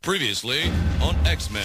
Previously on X-Men.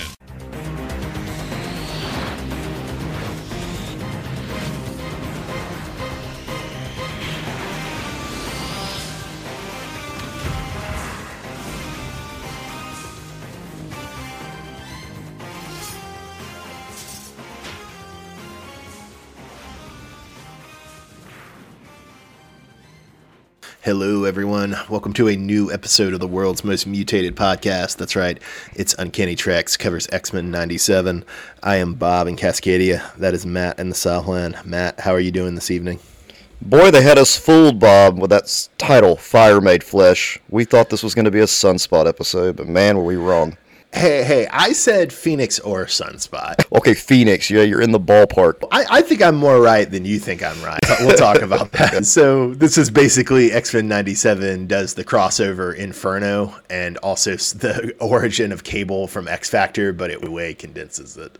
Hello, everyone. Welcome to a new episode of the world's most mutated podcast. That's right. It's Uncanny Treks, covers X-Men 97. I am Bob in Cascadia. That is Matt in the Southland. Matt, how are you doing this evening? Boy, they had us fooled, Bob, with that title, Fire Made Flesh. We thought this was going to be a Sunspot episode, but man, were we wrong. Hey, I said Phoenix or Sunspot. Okay, Phoenix, yeah, you're in the ballpark. I think I'm more right than you think I'm right. We'll talk about that. So this is basically X-Men 97 does the crossover Inferno and also the origin of Cable from X-Factor, but it way condenses it.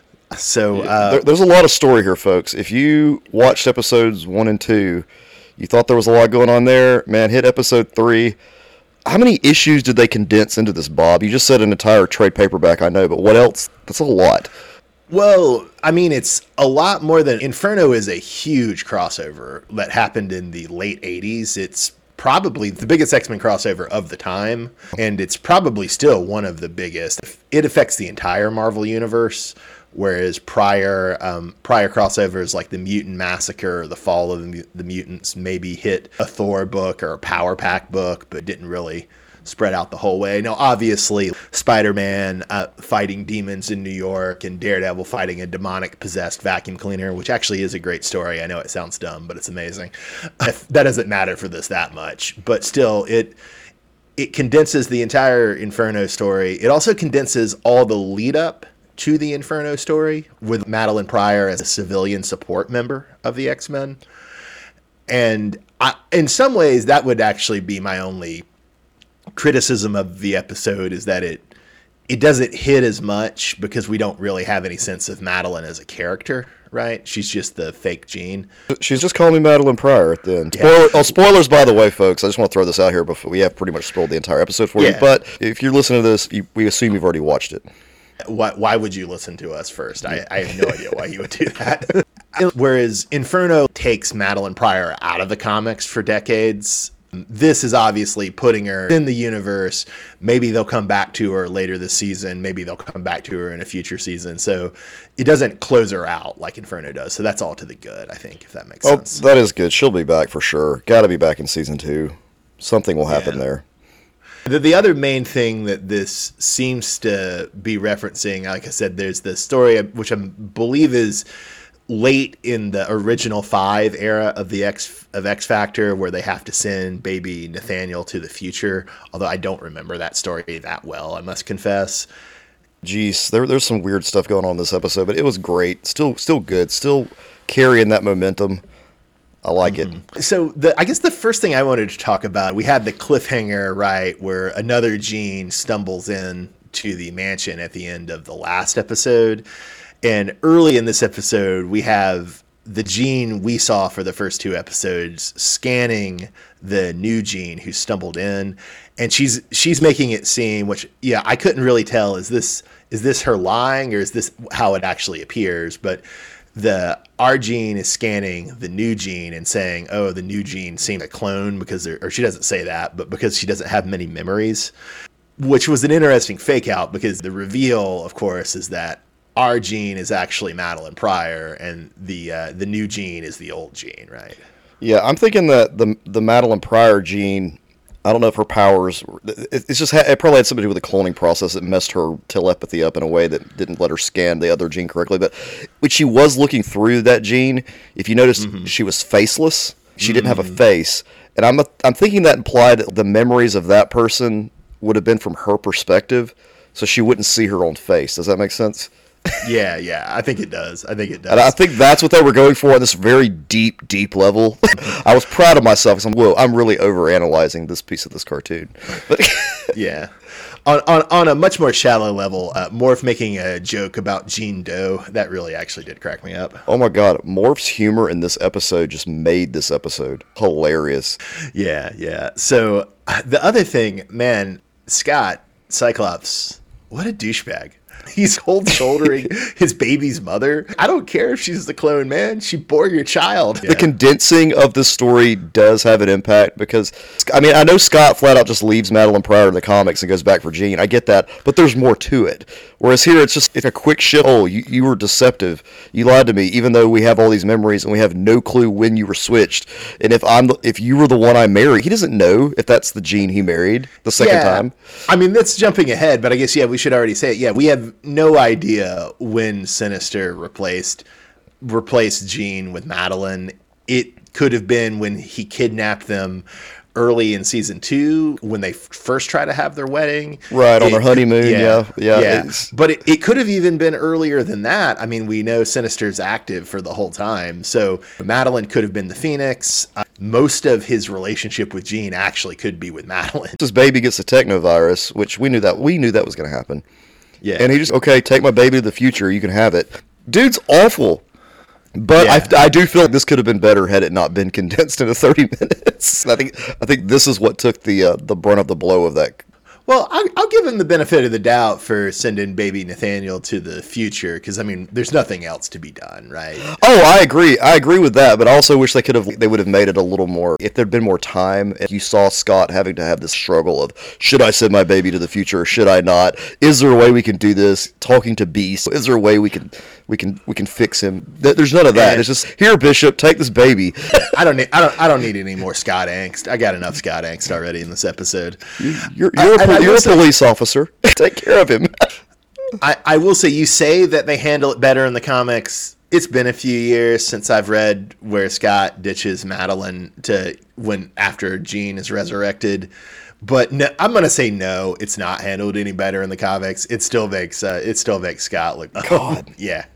So there's a lot of story here, folks. If you watched episodes 1 and 2, you thought there was a lot going on there, man, hit episode 3. How many issues did they condense into this, Bob? You just said an entire trade paperback, I know, but what else? That's a lot. Well, I mean, it's a lot more than... Inferno is a huge crossover that happened in the late 80s. It's probably the biggest X-Men crossover of the time, and it's probably still one of the biggest. It affects the entire Marvel Universe, whereas prior crossovers like the Mutant Massacre or the Fall of the Mutants maybe hit a Thor book or a Power Pack book, but didn't really spread out the whole way. Now, obviously, Spider-Man fighting demons in New York and Daredevil fighting a demonic possessed vacuum cleaner, which actually is a great story. I know it sounds dumb, but it's amazing. That doesn't matter for this that much, but still, it condenses the entire Inferno story. It also condenses all the lead up to the Inferno story with Madeline Pryor as a civilian support member of the X-Men. And in some ways, that would actually be my only criticism of the episode, is that it doesn't hit as much because we don't really have any sense of Madeline as a character, right? She's just the fake Jean. She's just calling me Madeline Pryor at the end. Yeah. Spoilers, by the way, folks. I just want to throw this out here before we have pretty much spoiled the entire episode for you. But if you're listening to this, we assume you've already watched it. Why would you listen to us first? I have no idea why you would do that. Whereas Inferno takes Madeline Pryor out of the comics for decades. This is obviously putting her in the universe. Maybe they'll come back to her later this season. Maybe they'll come back to her in a future season. So it doesn't close her out like Inferno does. So that's all to the good, I think, if that makes sense. Oh, that is good. She'll be back for sure. Got to be back in season 2. Something will happen there. The other main thing that this seems to be referencing, like I said, there's the story, which I believe is late in the original 5 era of X Factor, where they have to send baby Nathaniel to the future. Although I don't remember that story that well, I must confess. Jeez, there's some weird stuff going on in this episode, but it was great. Still good. Still carrying that momentum. I like it. So I guess the first thing I wanted to talk about, we had the cliffhanger, right, where another Jean stumbles in to the mansion at the end of the last episode. And early in this episode, we have the Jean we saw for the first 2 episodes scanning the new Jean who stumbled in. And she's making it seem, which, yeah, I couldn't really tell, is this her lying or is this how it actually appears? But our Jean is scanning the new Jean and saying, oh, the new Jean seemed a clone or she doesn't say that, but because she doesn't have many memories, which was an interesting fake out because the reveal, of course, is that our Jean is actually Madeline Pryor and the new Jean is the old Jean, right? Yeah, I'm thinking that the Madeline Pryor Jean, I don't know if her powers, it probably had something to do with the cloning process that messed her telepathy up in a way that didn't let her scan the other gene correctly. But when she was looking through that gene, if you noticed, she was faceless. She didn't have a face. And I'm thinking that implied the memories of that person would have been from her perspective, so she wouldn't see her own face. Does that make sense? Yeah, I think it does. And I think that's what they were going for on this very deep level. I was proud of myself because I'm really overanalyzing this piece of this cartoon. But yeah. On a much more shallow level, Morph making a joke about Jean Doe, that really actually did crack me up. Oh my God, Morph's humor in this episode just made this episode hilarious. Yeah. So the other thing, man, Scott, Cyclops, what a douchebag. He's cold shouldering his baby's mother. I don't care if she's the clone, man. She bore your child. The condensing of the story does have an impact because, I mean, I know Scott flat out just leaves Madeline Pryor in the comics and goes back for Jean. I get that, but there's more to it. Whereas here, it's a quick shift. Oh, you were deceptive. You lied to me, even though we have all these memories and we have no clue when you were switched. And if you were the one I married, he doesn't know if that's the Jean he married the second time. I mean, that's jumping ahead, but I guess, we should already say it. Yeah, we have no idea when Sinister replaced Jean with Madeline. It could have been when he kidnapped them early in season 2 when they first try to have their wedding. Right, on their honeymoon, yeah. But it could have even been earlier than that. I mean, we know Sinister's active for the whole time. So Madeline could have been the Phoenix. Most of his relationship with Jean actually could be with Madeline. His baby gets the technovirus, which we knew that was going to happen. Yeah. And he just, okay, take my baby to the future. You can have it. Dude's awful. But I do feel like this could have been better had it not been condensed into 30 minutes. I think this is what took the brunt of the blow of that. Well, I'll give him the benefit of the doubt for sending baby Nathaniel to the future because, I mean, there's nothing else to be done, right? Oh, I agree. I agree with that, but I also wish they would have made it a little more. If there'd been more time, if you saw Scott having to have this struggle of, should I send my baby to the future or should I not? Is there a way we can do this? Talking to Beast. Is there a way we can fix him? There's none of that. It's just, here, Bishop, take this baby. I don't need any more Scott angst. I got enough Scott angst already in this episode. You're a police officer. Take care of him. I will say, you say that they handle it better in the comics. It's been a few years since I've read where Scott ditches Madeline after Jean is resurrected. But no, I'm going to say no, it's not handled any better in the comics. It still makes Scott look God. Yeah.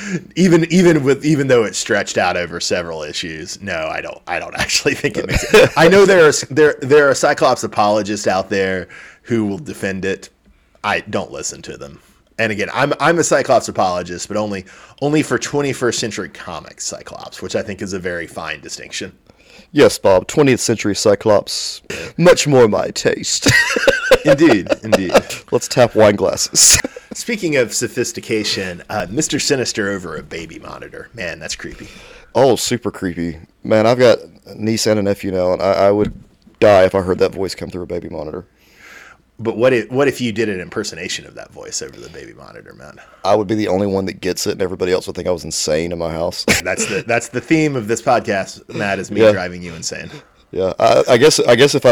Even though it's stretched out over several issues. No, I don't actually think it makes it. I know there are Cyclops apologists out there who will defend it. I don't listen to them. And again, I'm a Cyclops apologist, but only for 21st century comics Cyclops, which I think is a very fine distinction. Yes, Bob, 20th century Cyclops, much more my taste. Indeed. Let's tap wine glasses. Speaking of sophistication, Mr. Sinister over a baby monitor. Man, that's creepy. Oh, super creepy. Man, I've got a niece and a nephew now, and I would die if I heard that voice come through a baby monitor. But what if you did an impersonation of that voice over the baby monitor, man? I would be the only one that gets it, and everybody else would think I was insane in my house. That's the theme of this podcast, Matt, is me driving you insane. Yeah, I guess if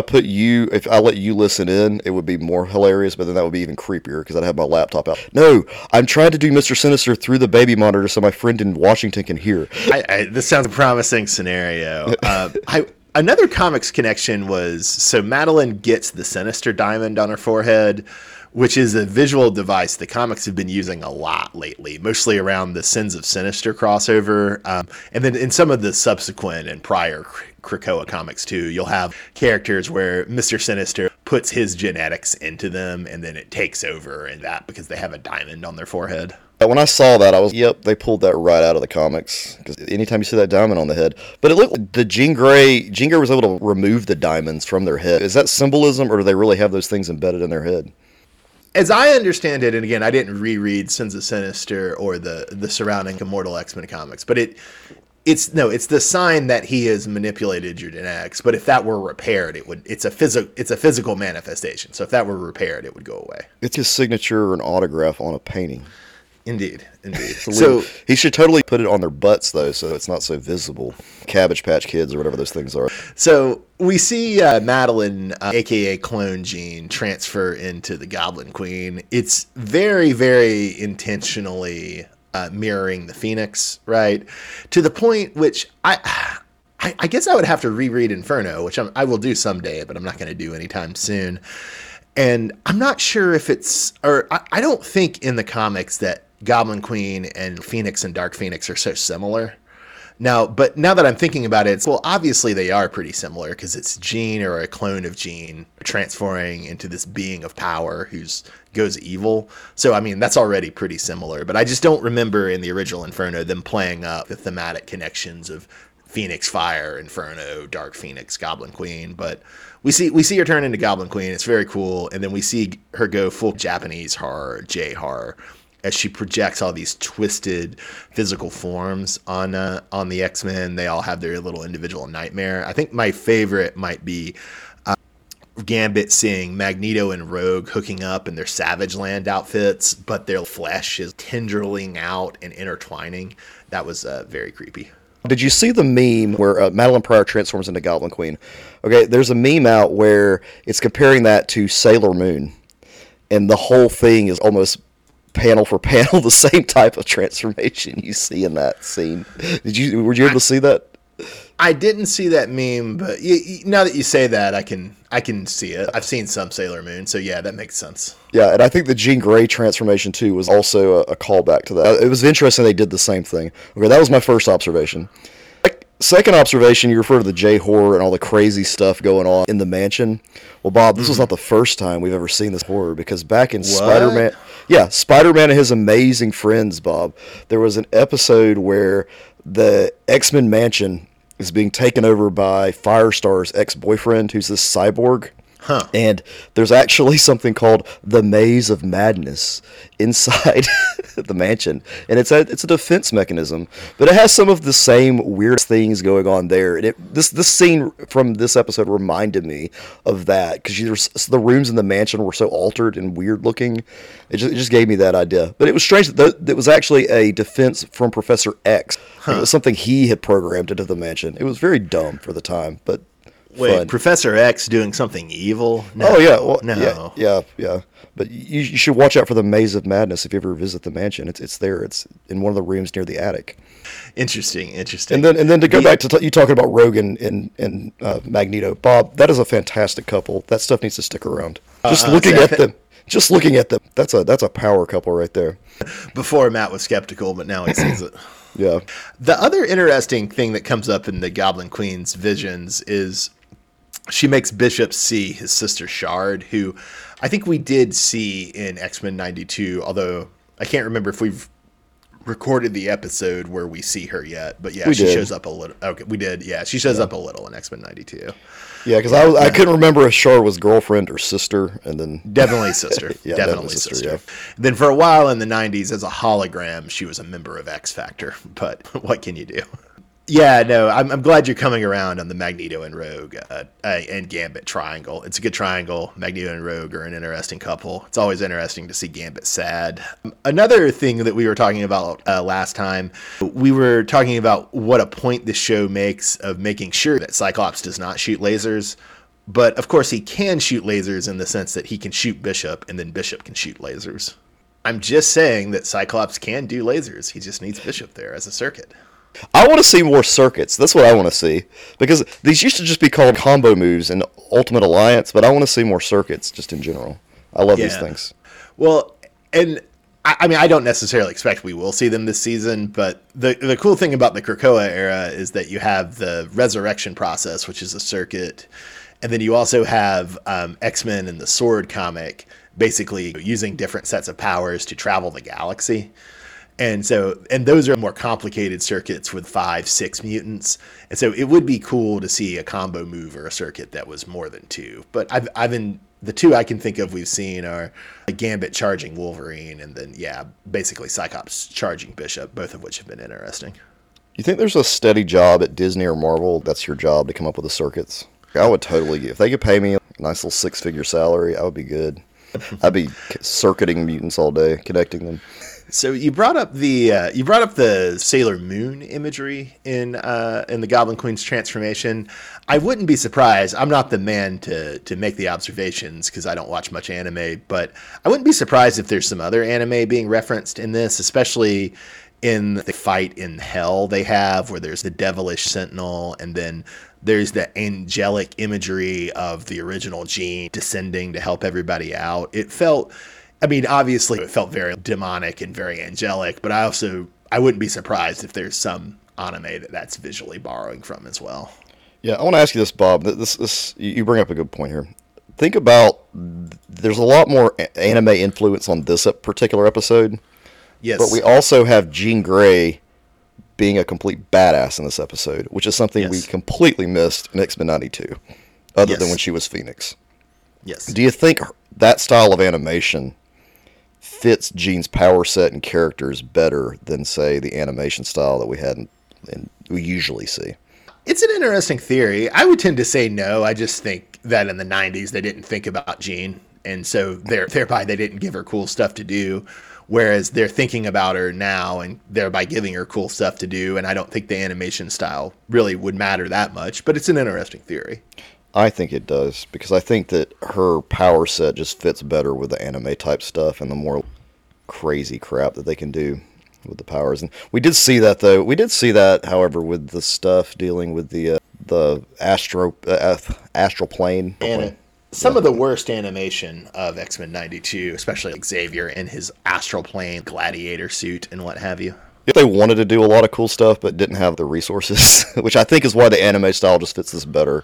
I let you listen in, it would be more hilarious, but then that would be even creepier because I'd have my laptop out. No, I'm trying to do Mr. Sinister through the baby monitor so my friend in Washington can hear. This sounds a promising scenario. Another comics connection was, so Madeline gets the Sinister diamond on her forehead, which is a visual device the comics have been using a lot lately, mostly around the Sins of Sinister crossover. And then in some of the subsequent and prior Krakoa comics too, you'll have characters where Mr. Sinister puts his genetics into them and then it takes over in that because they have a diamond on their forehead. When I saw that, I was, yep, they pulled that right out of the comics. Because anytime you see that diamond on the head. But it looked like the Jean Grey was able to remove the diamonds from their head. Is that symbolism, or do they really have those things embedded in their head? As I understand it, and again, I didn't reread Sins of Sinister or the surrounding Immortal X-Men comics, but it's the sign that he has manipulated your genetics. But if that were repaired, it's a physical manifestation. So if that were repaired, it would go away. It's his signature or an autograph on a painting. Indeed. So he should totally put it on their butts, though, so it's not so visible. Cabbage Patch Kids or whatever those things are. So we see Madeline, a.k.a. Clone Jean, transfer into the Goblin Queen. It's very, very intentionally mirroring the Phoenix, right? To the point which I guess I would have to reread Inferno, which I will do someday, but I'm not going to do anytime soon. And I'm not sure if I don't think in the comics that Goblin Queen and Phoenix and Dark Phoenix are so similar. But now that I'm thinking about it, obviously they are pretty similar because it's Jean or a clone of Jean transforming into this being of power who goes evil. So, I mean, that's already pretty similar. But I just don't remember in the original Inferno them playing up the thematic connections of Phoenix Fire, Inferno, Dark Phoenix, Goblin Queen, but we see her turn into Goblin Queen. It's very cool, and then we see her go full Japanese horror, J horror, as she projects all these twisted physical forms on the X-Men. They all have their little individual nightmare. I think my favorite might be Gambit seeing Magneto and Rogue hooking up in their Savage Land outfits, but their flesh is tendriling out and intertwining. That was very creepy. Did you see the meme where Madeline Pryor transforms into Goblin Queen? Okay, there's a meme out where it's comparing that to Sailor Moon, and the whole thing is almost panel for panel the same type of transformation you see in that scene. Were you able to see that? I didn't see that meme, but now that you say that, I can see it. I've seen some Sailor Moon, so yeah, that makes sense. Yeah, and I think the Jean Grey transformation, too, was also a callback to that. It was interesting they did the same thing. Okay, that was my first observation. Second observation, you refer to the J-horror and all the crazy stuff going on in the mansion. Well, Bob, this was not the first time we've ever seen this horror, because back in Spider-Man... Yeah, Spider-Man and his amazing friends, Bob, there was an episode where the X-Men mansion is being taken over by Firestar's ex-boyfriend, who's this cyborg. Huh. And there's actually something called the Maze of Madness inside the mansion. And it's a defense mechanism, but it has some of the same weird things going on there. And this scene from this episode reminded me of that, because the rooms in the mansion were so altered and weird looking. It just gave me that idea. But it was strange that it was actually a defense from Professor X. Huh. It was something he had programmed into the mansion. It was very dumb for the time, but... Wait, fun. Professor X doing something evil? No. Oh, yeah. Well, no. Yeah. But you should watch out for the Maze of Madness if you ever visit the mansion. It's there. It's in one of the rooms near the attic. Interesting. And then to go back to you talking about Rogue and Magneto, Bob, that is a fantastic couple. That stuff needs to stick around. Just looking at them, that's a power couple right there. Before Matt was skeptical, but now he sees it. Yeah. The other interesting thing that comes up in the Goblin Queen's visions is she makes Bishop see his sister Shard, who I think we did see in X-Men 92, although I can't remember if we've recorded the episode where we see her yet. But yeah, she shows up a little. Okay, we did. Yeah, she shows up a little in X-Men 92. Yeah, because I couldn't remember if Shard was girlfriend or sister, and then definitely sister. Yeah, definitely sister. Yeah. Then for a while in the 90s, as a hologram, she was a member of X Factor. But what can you do? Yeah, no, I'm glad you're coming around on the Magneto and Rogue and Gambit triangle. It's a good triangle. Magneto and Rogue are an interesting couple. It's always interesting to see Gambit sad. Another thing that we were talking about last time, we were talking about what a point this show makes of making sure that Cyclops does not shoot lasers. But, of course, he can shoot lasers in the sense that he can shoot Bishop, and then Bishop can shoot lasers. I'm just saying that Cyclops can do lasers. He just needs Bishop there as a circuit. I want to see more circuits. That's what I want to see. Because these used to just be called combo moves in Ultimate Alliance, but I want to see more circuits just in general. I love these things. Well, and I mean, I don't necessarily expect we will see them this season, but the cool thing about the Krakoa era is that you have the Resurrection process, which is a circuit, and then you also have X-Men in the Sword comic basically using different sets of powers to travel the galaxy. And those are more complicated circuits with 5-6 mutants. And so it would be cool to see a combo move or a circuit that was more than 2. But I've been the 2 I can think of we've seen are Gambit charging Wolverine, and then basically Cyclops charging Bishop, both of which have been interesting. You think there's a steady job at Disney or Marvel that's your job to come up with the circuits? I would totally if they could pay me a nice little 6-figure salary, I would be good. I'd be circuiting mutants all day, connecting them. So you brought up the Sailor Moon imagery in the Goblin Queen's transformation. I wouldn't be surprised. I'm not the man to make the observations because I don't watch much anime, but I wouldn't be surprised if there's some other anime being referenced in this, especially in the fight in hell they have, where there's the devilish sentinel, and then there's the angelic imagery of the original Jean descending to help everybody out. Obviously it felt very demonic and very angelic, but I wouldn't be surprised if there's some anime that's visually borrowing from as well. Yeah, I want to ask you this, Bob. This you bring up a good point here. Think about, there's a lot more anime influence on this particular episode. Yes. But we also have Jean Grey being a complete badass in this episode, which is something we completely missed in X-Men 92, other than when she was Phoenix. Yes. Do you think that style of animation fits Jean's power set and characters better than, say, the animation style that we had and we usually see? It's an interesting theory. I would tend to say no. I just think that in the 90s they didn't think about Jean, and so thereby they didn't give her cool stuff to do, whereas they're thinking about her now and thereby giving her cool stuff to do, and I don't think the animation style really would matter that much, but it's an interesting theory. I think it does, because I think that her power set just fits better with the anime type stuff and the more crazy crap that they can do with the powers. And we did see that, though. We did see that, however, with the stuff dealing with the astral plane. And some of the worst animation of X-Men 92, especially like Xavier in his astral plane gladiator suit and what have you. If they wanted to do a lot of cool stuff but didn't have the resources, which I think is why the anime style just fits this better.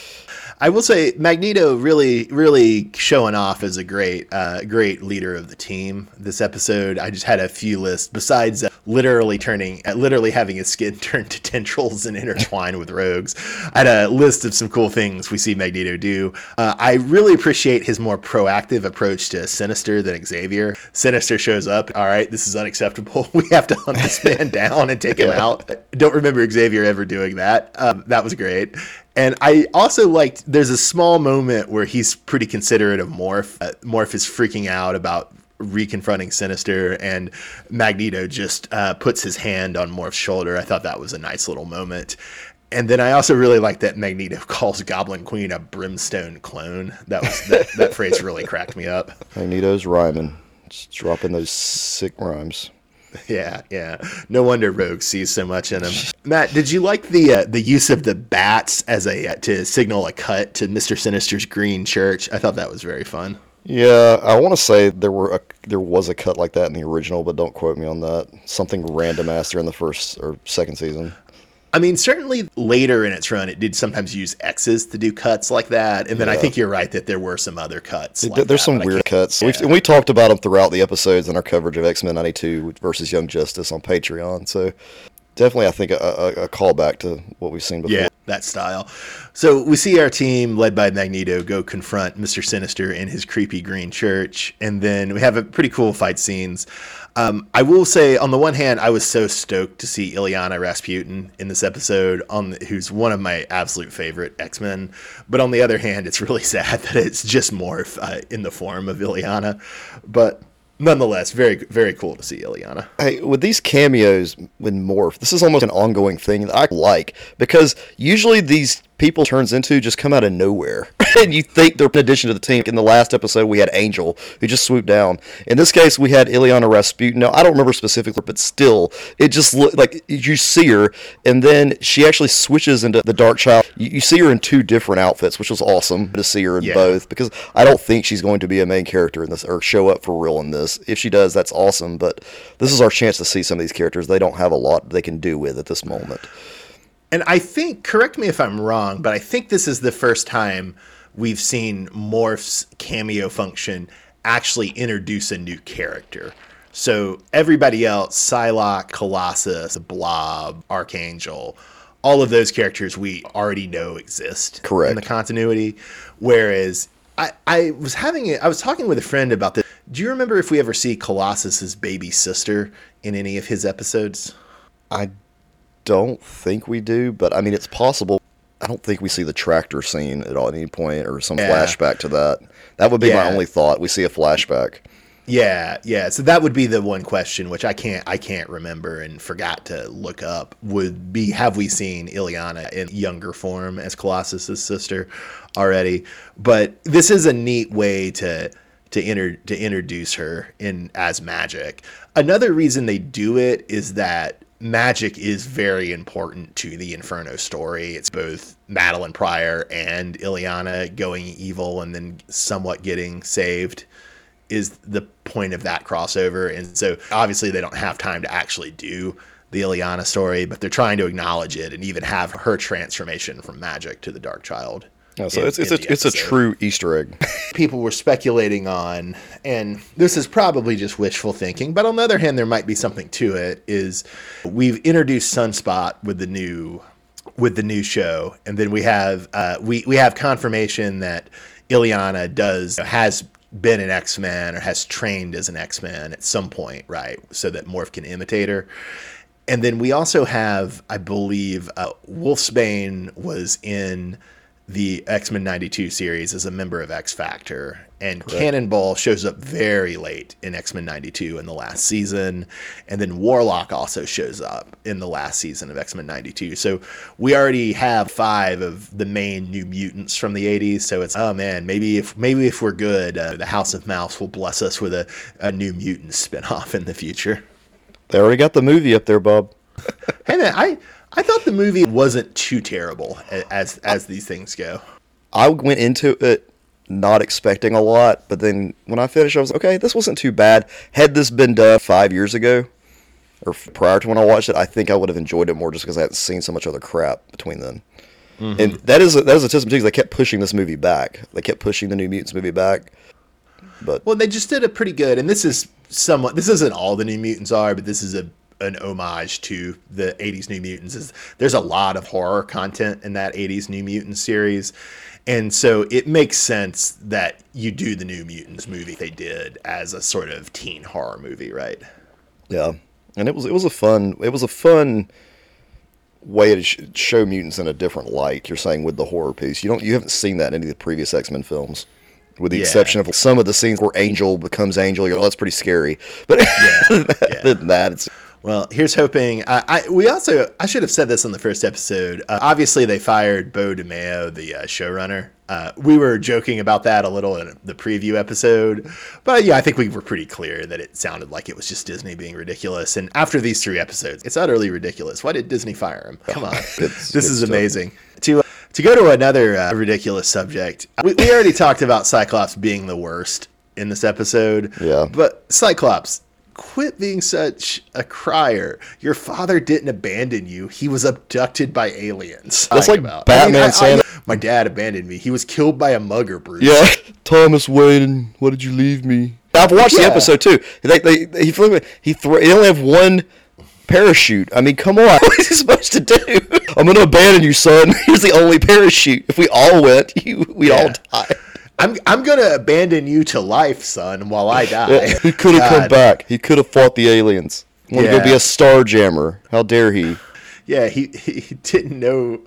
I will say Magneto really showing off as a great leader of the team this episode. I just had a few lists besides literally having his skin turn to tendrils and intertwine with Rogue's. I had a list of some cool things we see Magneto do. I really appreciate his more proactive approach to Sinister than Xavier. Sinister shows up. All right, this is unacceptable. We have to hunt this man down and take him out. I don't remember Xavier ever doing that. That was great. And I also liked, there's a small moment where he's pretty considerate of Morph. Morph is freaking out about reconfronting Sinister, and Magneto just puts his hand on Morph's shoulder. I thought that was a nice little moment. And then I also really like that Magneto calls Goblin Queen a brimstone clone. That phrase really cracked me up. Magneto's rhyming. Just dropping those sick rhymes. Yeah. No wonder Rogue sees so much in him. Matt, did you like the use of the bats as to signal a cut to Mr. Sinister's green church? I thought that was very fun. Yeah, I want to say there was a cut like that in the original, but don't quote me on that. Something random ass during the first or second season. I mean, certainly later in its run, it did sometimes use X's to do cuts like that. And then I think you're right that there were some other cuts. There's some weird cuts. Yeah. We talked about them throughout the episodes in our coverage of X-Men 92 versus Young Justice on Patreon. So definitely, I think, a callback to what we've seen before. Yeah, that style. So we see our team, led by Magneto, go confront Mr. Sinister in his creepy green church. And then we have a pretty cool fight scenes. I will say, on the one hand, I was so stoked to see Illyana Rasputin in this episode, who's one of my absolute favorite X-Men. But on the other hand, it's really sad that it's just Morph in the form of Illyana. But nonetheless, very, very cool to see Illyana. Hey, with these cameos with Morph, this is almost an ongoing thing that I like, because usually these people turns into just come out of nowhere. And you think they're an addition to the team. In the last episode, we had Angel, who just swooped down. In this case, we had Illyana Rasputin. Now, I don't remember specifically, but still, it just looked like you see her, and then she actually switches into the Dark Child. You see her in two different outfits, which was awesome to see her in both, because I don't think she's going to be a main character in this, or show up for real in this. If she does, that's awesome, but this is our chance to see some of these characters. They don't have a lot they can do with at this moment. And I think, correct me if I'm wrong, but I think this is the first time we've seen Morph's cameo function actually introduce a new character. So everybody else, Psylocke, Colossus, Blob, Archangel, all of those characters we already know exist in the continuity. Whereas I was talking with a friend about this. Do you remember if we ever see Colossus's baby sister in any of his episodes? I don't think we do, but I mean, it's possible. I don't think we see the tractor scene at any point, or some flashback to that. That would be my only thought. We see a flashback. Yeah. So that would be the one question, which I can't remember and forgot to look up, would be, have we seen Illyana in younger form as Colossus's sister already? But this is a neat way to introduce her in as Magic. Another reason they do it is that Magic is very important to the Inferno story. It's both Madeline Pryor and Illyana going evil and then somewhat getting saved is the point of that crossover. And so obviously they don't have time to actually do the Illyana story, but they're trying to acknowledge it and even have her transformation from Magic to the Dark Child. Yeah, so it's a true Easter egg. People were speculating on, and this is probably just wishful thinking, but on the other hand, there might be something to it, is we've introduced Sunspot with the new show, and then we have we have confirmation that Illyana has been an X-Men or has trained as an X-Men at some point, right? So that Morph can imitate her. And then we also have, I believe, Wolfsbane was in the X-Men 92 series as a member of X-Factor, and correct. Cannonball shows up very late in X-Men 92 in the last season, and then Warlock also shows up in the last season of X-Men 92. So we already have 5 of the main New Mutants from the 80s, so it's, oh man, maybe if we're good, the House of Mouse will bless us with a New Mutants spinoff in the future. They already got the movie up there, Bob. Hey man, I thought the movie wasn't too terrible as these things go. I went into it not expecting a lot, but then when I finished, I was okay, this wasn't too bad. Had this been done 5 years ago, or prior to when I watched it, I think I would have enjoyed it more just because I hadn't seen so much other crap between then. Mm-hmm. And that is a testament to they kept pushing this movie back. They kept pushing the New Mutants movie back. But well, they just did a pretty good, and this isn't all the New Mutants are, but this is an homage to the 80s New Mutants. There's a lot of horror content in that 80s New Mutants series, and so it makes sense that you do the New Mutants movie they did as a sort of teen horror movie, right? Yeah, and it was a fun way to show mutants in a different light. You're saying with the horror piece, you haven't seen that in any of the previous X-Men films. With the exception of some of the scenes where Angel becomes Angel, you're like, oh, that's pretty scary. But other than that, it's... Well, here's hoping. I should have said this in the first episode. Obviously, they fired Beau DeMayo, the showrunner. We were joking about that a little in the preview episode. But yeah, I think we were pretty clear that it sounded like it was just Disney being ridiculous. And after these 3 episodes, it's utterly ridiculous. Why did Disney fire him? Come on. This is amazing. To go to another ridiculous subject, we already talked about Cyclops being the worst in this episode. Yeah. But Cyclops, quit being such a crier. Your father didn't abandon you. He was abducted by aliens. That's like Batman saying, my dad abandoned me. He was killed by a mugger, Bruce. Yeah. Thomas Wayne, why did you leave me? I've watched the episode too. He only have one parachute. I mean, come on. What is he supposed to do? I'm going to abandon you, son. Here's the only parachute. If we all went, we'd all die. I'm going to abandon you to life, son, while I die. Yeah, he could have come back. He could have fought the aliens. Want to go be a star jammer. How dare he? Yeah, he didn't know.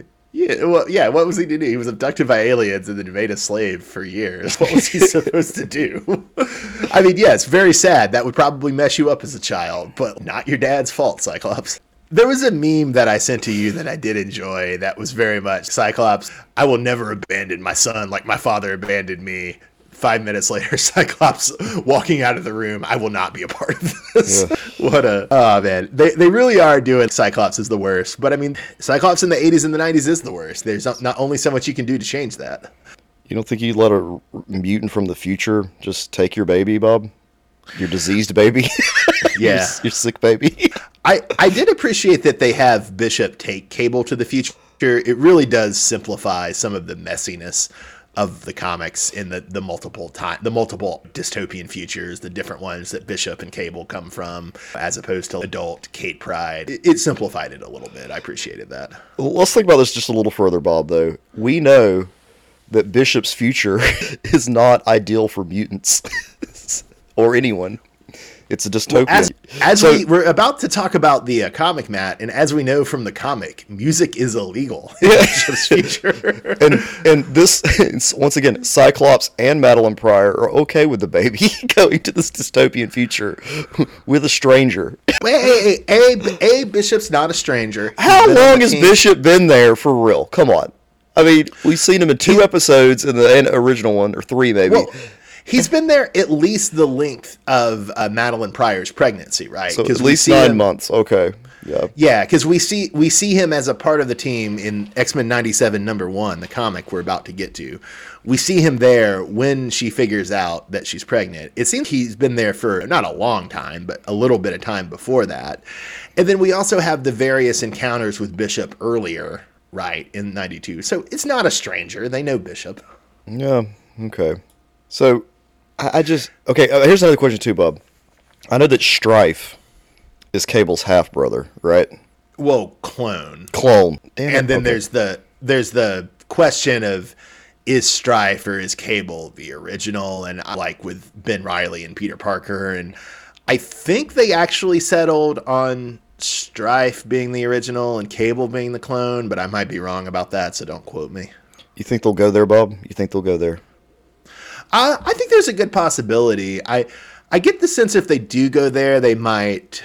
What was he to do? He was abducted by aliens and then made a slave for years. What was he supposed to do? I mean, yeah, it's very sad. That would probably mess you up as a child, but not your dad's fault, Cyclops. There was a meme that I sent to you that I did enjoy that was very much Cyclops, I will never abandon my son like my father abandoned me. 5 minutes later, Cyclops walking out of the room, I will not be a part of this. Yeah. Oh man. They really are doing Cyclops is the worst. But I mean, Cyclops in the 80s and the 90s is the worst. There's not only so much you can do to change that. You don't think you'd let a mutant from the future just take your baby, Bob? Your diseased baby? Yeah. your sick baby? I did appreciate that they have Bishop take Cable to the future. It really does simplify some of the messiness of the comics in the multiple dystopian futures, the different ones that Bishop and Cable come from, as opposed to adult Kate Pryde. It simplified it a little bit. I appreciated that. Well, let's think about this just a little further, Bob, though. We know that Bishop's future is not ideal for mutants or anyone. It's a dystopia. Well, we're about to talk about the comic, Matt, and as we know from the comic, music is illegal in Bishop's future. and this, once again, Cyclops and Madeline Pryor are okay with the baby going to this dystopian future with a stranger. Wait, Bishop's not a stranger. How long has Bishop been there for real? Come on. I mean, we've seen him in 2 episodes in the original one, or 3 maybe. Well, he's been there at least the length of Madeline Pryor's pregnancy, right? So at least 9 months. Okay. Yeah. Yeah, because we see him as a part of the team in X-Men 97 #1, the comic we're about to get to. We see him there when she figures out that she's pregnant. It seems he's been there for not a long time, but a little bit of time before that. And then we also have the various encounters with Bishop earlier right, in 92. So it's not a stranger. They know Bishop. Yeah, okay. So, okay, here's another question too, Bob. I know that Strife is Cable's half-brother, right? Well, clone. Clone. Damn it, And then okay. there's the question of, is Strife or is Cable the original? And like with Ben Reilly and Peter Parker, and I think they actually settled on Strife being the original and Cable being the clone, but I might be wrong about that, so don't quote me. You think they'll go there, Bob? You think they'll go there? I think there's a good possibility. I get the sense if they do go there, they might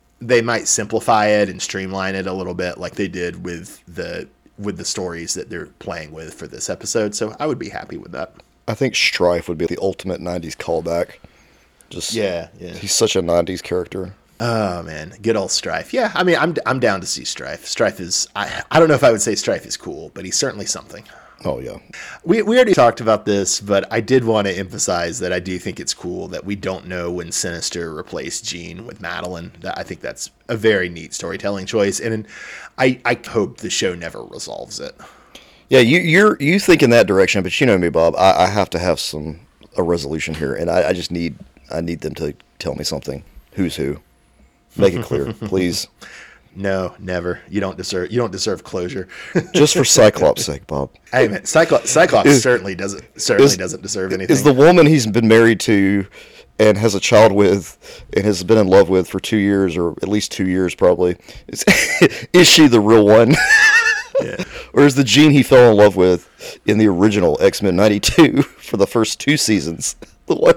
simplify it and streamline it a little bit, like they did with the stories that they're playing with for this episode. So I would be happy with that. I think Strife would be the ultimate 90s callback. Just Yeah. He's such a 90s character. Oh man, good old Strife. Yeah, I mean, I'm down to see Strife. Strife is I don't know if I would say Strife is cool, but he's certainly something. Oh yeah. We already talked about this, but I did want to emphasize that I do think it's cool that we don't know when Sinister replaced Jean with Madeline. I think that's a very neat storytelling choice, and I hope the show never resolves it. Yeah, you think in that direction, but you know me, Bob. I have to have a resolution here, and I need them to tell me something. Who's who? Make it clear, please. No, never. You don't deserve closure. Just for Cyclops' sake, Bob. Hey man, Cyclops certainly doesn't deserve anything. Is the woman he's been married to and has a child with and has been in love with for 2 years, or at least 2 years probably, is she the real one? Yeah. Or is the Jean he fell in love with in the original X-Men 92 for the first 2 seasons the one?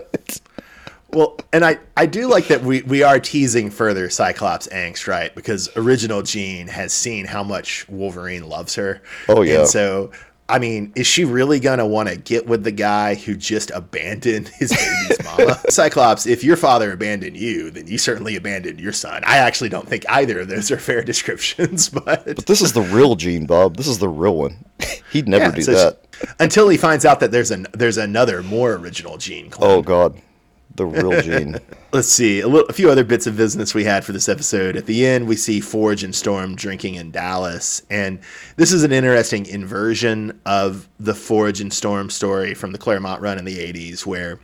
Well, and I do like that we are teasing further Cyclops angst, right? Because original Jean has seen how much Wolverine loves her. Oh, yeah. And so, I mean, is she really going to want to get with the guy who just abandoned his baby's mama? Cyclops, if your father abandoned you, then you certainly abandoned your son. I actually don't think either of those are fair descriptions, but This is the real Jean, Bob. This is the real one. He'd never do so that. until he finds out that there's another more original Jean clone. Oh, God. The real Jean. Let's see, a few other bits of business we had for this episode. At the end, we see Forge and Storm drinking in Dallas, and this is an interesting inversion of the Forge and Storm story from the Claremont run in the 80s, where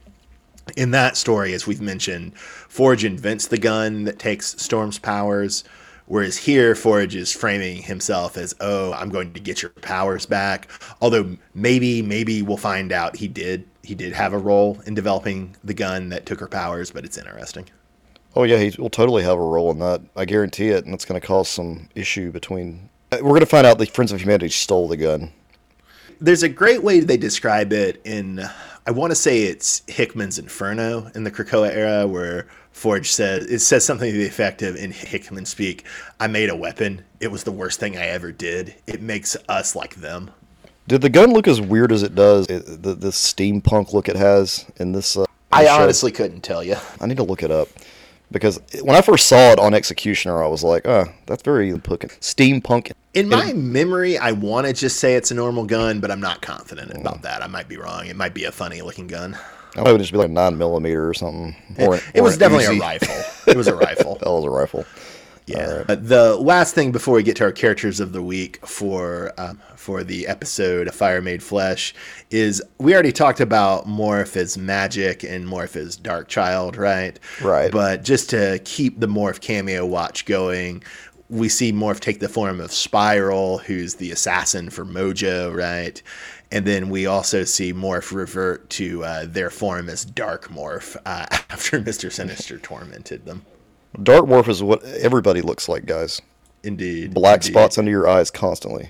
in that story, as we've mentioned, Forge invents the gun that takes Storm's powers, whereas here, Forge is framing himself as, oh, I'm going to get your powers back, although maybe we'll find out he did have a role in developing the gun that took her powers, but it's interesting. Oh, yeah, he will totally have a role in that. I guarantee it, and it's going to cause some issue between... We're going to find out the Friends of Humanity stole the gun. There's a great way they describe it in, I want to say it's Hickman's Inferno in the Krakoa era, where Forge says something to the effect of, in Hickman speak, I made a weapon. It was the worst thing I ever did. It makes us like them. Did the gun look as weird as it does? The steampunk look it has in this I show? honestly couldn't tell you. I need to look it up. Because when I first saw it on Executioner, I was like, that's very steampunk. In my memory, I want to just say it's a normal gun, but I'm not confident about that. I might be wrong. It might be a funny looking gun. I thought it would just be like 9mm or something. It was definitely a Uzi. rifle. It was a rifle. That was a rifle. Yeah. The last thing before we get to our characters of the week for the episode A Fire Made Flesh is we already talked about Morph as magic and Morph as Darkchild, right? Right. But just to keep the Morph cameo watch going, we see Morph take the form of Spiral, who's the assassin for Mojo, right? And then we also see Morph revert to their form as Dark Morph after Mr. Sinister tormented them. Dark Morph is what everybody looks like, guys. Indeed. Black spots under your eyes constantly.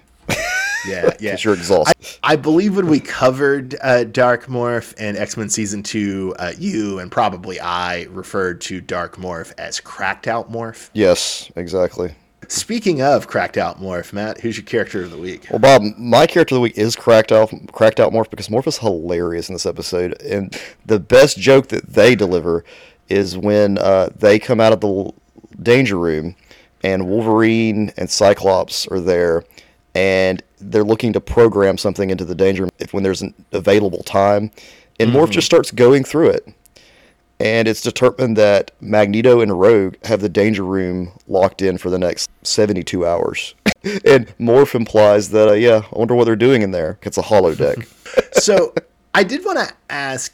Yeah. Because you're exhausted. I believe when we covered Dark Morph and X-Men Season 2, you and probably I referred to Dark Morph as Cracked Out Morph. Yes, exactly. Speaking of Cracked Out Morph, Matt, who's your character of the week? Well, Bob, my character of the week is Cracked Out Morph, because Morph is hilarious in this episode. And the best joke that they deliver is when they come out of the danger room and Wolverine and Cyclops are there and they're looking to program something into the danger room when there's an available time. And Morph just starts going through it. And it's determined that Magneto and Rogue have the danger room locked in for the next 72 hours. And Morph implies that, I wonder what they're doing in there. It's a holodeck. So I did want to ask.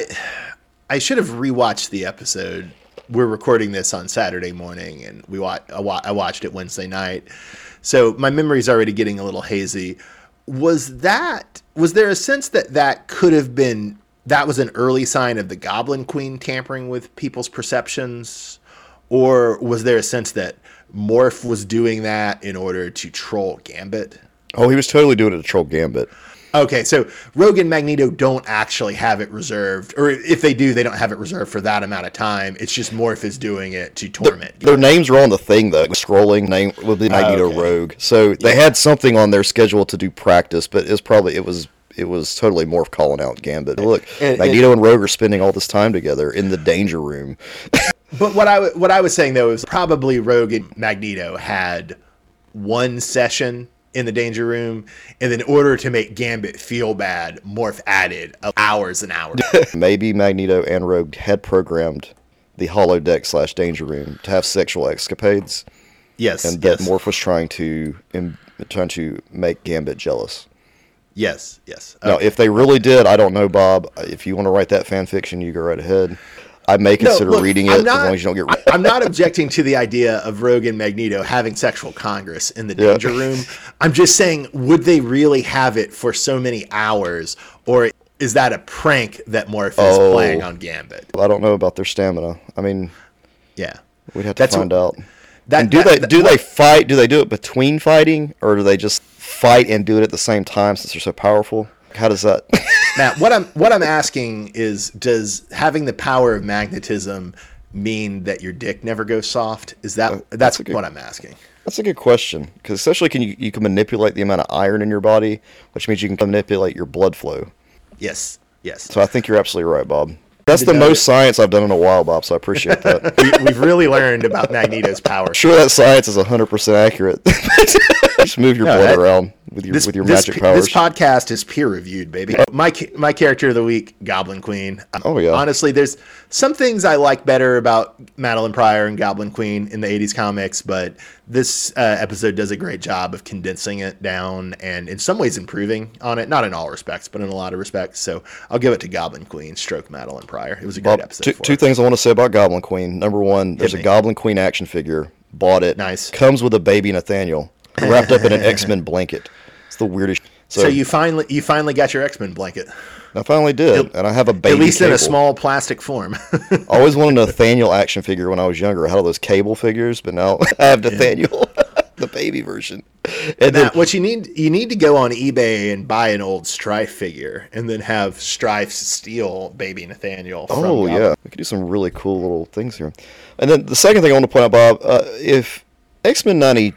I should have rewatched the episode. We're recording this on Saturday morning, and I watched it Wednesday night. So my memory's already getting a little hazy. Was there a sense that could have been, that was an early sign of the Goblin Queen tampering with people's perceptions? Or was there a sense that Morph was doing that in order to troll Gambit? Oh, he was totally doing it to troll Gambit. Okay, so Rogue and Magneto don't actually have it reserved, or if they do, they don't have it reserved for that amount of time. It's just Morph is doing it to torment. Their names are on the thing, though. Scrolling name will be Magneto Rogue. So they had something on their schedule to do practice, but it was totally Morph calling out Gambit. Look, Magneto and Rogue are spending all this time together in the Danger Room. But what I was saying, though, is probably Rogue and Magneto had one session in the Danger Room, and then in order to make Gambit feel bad, Morph added hours and hours. Maybe Magneto and Rogue had programmed the holodeck / Danger Room to have sexual escapades. Yes, and that Morph was trying to make Gambit jealous. Yes. Now, if they really did, I don't know, Bob. If you want to write that fan fiction, you go right ahead. I may consider reading it as long as you don't get. I'm not objecting to the idea of Rogue and Magneto having sexual congress in the Danger Room. I'm just saying, would they really have it for so many hours, or is that a prank that Morph is playing on Gambit? I don't know about their stamina. I mean, yeah, we'd have to find out. Do they fight? Do they do it between fighting, or do they just fight and do it at the same time since they're so powerful? How does that? Matt, what I'm asking is, does having the power of magnetism mean that your dick never goes soft? That's what I'm asking? That's a good question, because especially you can manipulate the amount of iron in your body, which means you can manipulate your blood flow. Yes. So I think you're absolutely right, Bob. That's the most science I've done in a while, Bob, so I appreciate that. We've really learned about Magneto's power. Sure, that science is 100% accurate. Just move your blood around with your magic powers. This podcast is peer-reviewed, baby. My character of the week, Goblin Queen. Oh, yeah. Honestly, there's some things I like better about Madeline Pryor and Goblin Queen in the 80s comics, but this episode does a great job of condensing it down and in some ways improving on it. Not in all respects, but in a lot of respects. So I'll give it to Goblin Queen, stroke Madeline Pryor. It was a great episode. Two things I want to say about Goblin Queen. Number one, there's a Goblin Queen action figure. Bought it. Nice. Comes with a baby Nathaniel wrapped up in an X-Men blanket. It's the weirdest. So you finally got your X-Men blanket. I finally did, and I have a baby. At least Cable. in a small plastic form. I always wanted a Nathaniel action figure when I was younger. I had all those Cable figures, but now I have Nathaniel, the baby version. And Matt, what you need to go on eBay and buy an old Strife figure, and then have Strife steal baby Nathaniel. Oh yeah, we could do some really cool little things here. And then the second thing I want to point out, Bob, if X-Men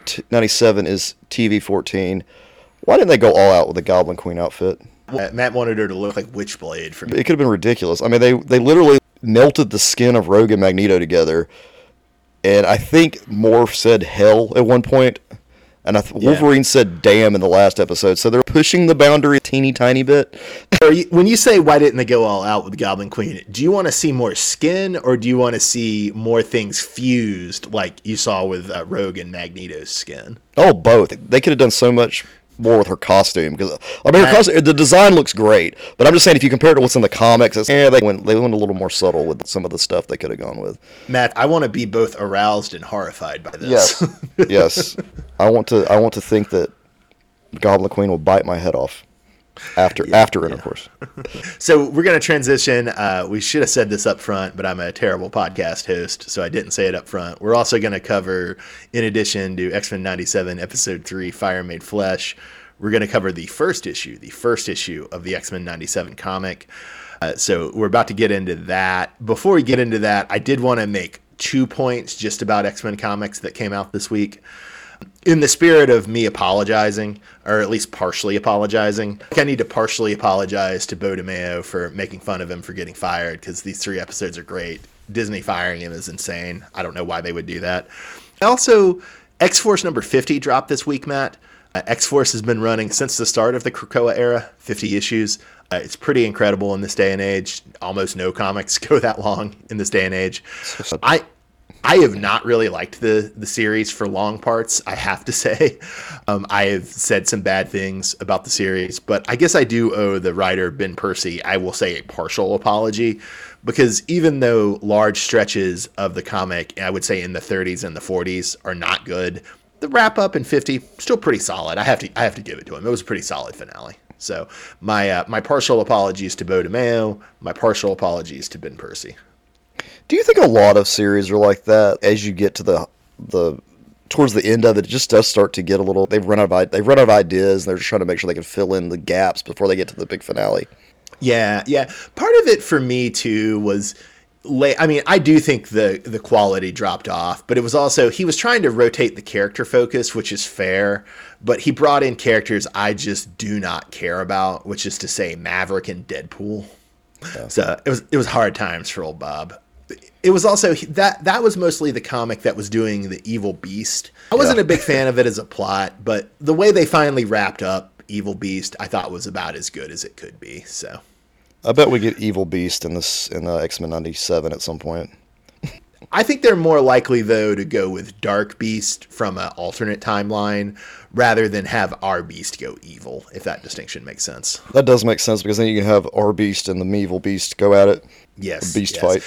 97 is TV-14, why didn't they go all out with the Goblin Queen outfit? Matt wanted her to look like Witchblade. It could have been ridiculous. I mean, they literally melted the skin of Rogue and Magneto together, and I think Morph said hell at one point, and Wolverine said damn in the last episode, so they're pushing the boundary a teeny tiny bit. When you say why didn't they go all out with the Goblin Queen, do you want to see more skin, or do you want to see more things fused like you saw with Rogue and Magneto's skin? Oh, both. They could have done so much more with her costume, because I mean, the design looks great, but I'm just saying if you compare it to what's in the comics, they went a little more subtle with some of the stuff they could have gone with. Matt, I want to be both aroused and horrified by this. Yes. I want to think that Goblin Queen will bite my head off after intercourse. So we're going to transition. We should have said this up front, but I'm a terrible podcast host, so I didn't say it up front. We're also going to cover, in addition to X-Men 97, Episode 3, Fire Made Flesh, we're going to cover the first issue of the X-Men 97 comic. So we're about to get into that. Before we get into that, I did want to make 2 points just about X-Men comics that came out this week. In the spirit of me apologizing, or at least partially apologizing, I need to partially apologize to Beau DeMayo for making fun of him for getting fired, because these 3 episodes are great. Disney firing him is insane. I don't know why they would do that. Also, X-Force number 50 dropped this week, Matt. X-Force has been running since the start of the Krakoa era, 50 issues. It's pretty incredible in this day and age. Almost no comics go that long in this day and age. I have not really liked the series for long parts, I have to say. I have said some bad things about the series, but I guess I do owe the writer, Ben Percy, I will say a partial apology, because even though large stretches of the comic, I would say in the 30s and the 40s, are not good, the wrap up in 50 still pretty solid. I have to give it to him. It was a pretty solid finale. So my partial apologies to Beau DeMayo, my partial apologies to Ben Percy. Do you think a lot of series are like that? As you get to the towards the end of it, it just does start to get a little. They've run out of ideas, and they're just trying to make sure they can fill in the gaps before they get to the big finale. Yeah. Part of it for me too was late. I mean, I do think the quality dropped off, but it was also he was trying to rotate the character focus, which is fair. But he brought in characters I just do not care about, which is to say Maverick and Deadpool. Yeah. So it was hard times for old Bob. It was also that was mostly the comic that was doing the Evil Beast. I wasn't a big fan of it as a plot, but the way they finally wrapped up Evil Beast, I thought was about as good as it could be. So I bet we get Evil Beast in X-Men 97 at some point. I think they're more likely, though, to go with Dark Beast from an alternate timeline rather than have our Beast go evil, if that distinction makes sense. That does make sense, because then you can have our Beast and the Evil Beast go at it. Yes. Beast fight.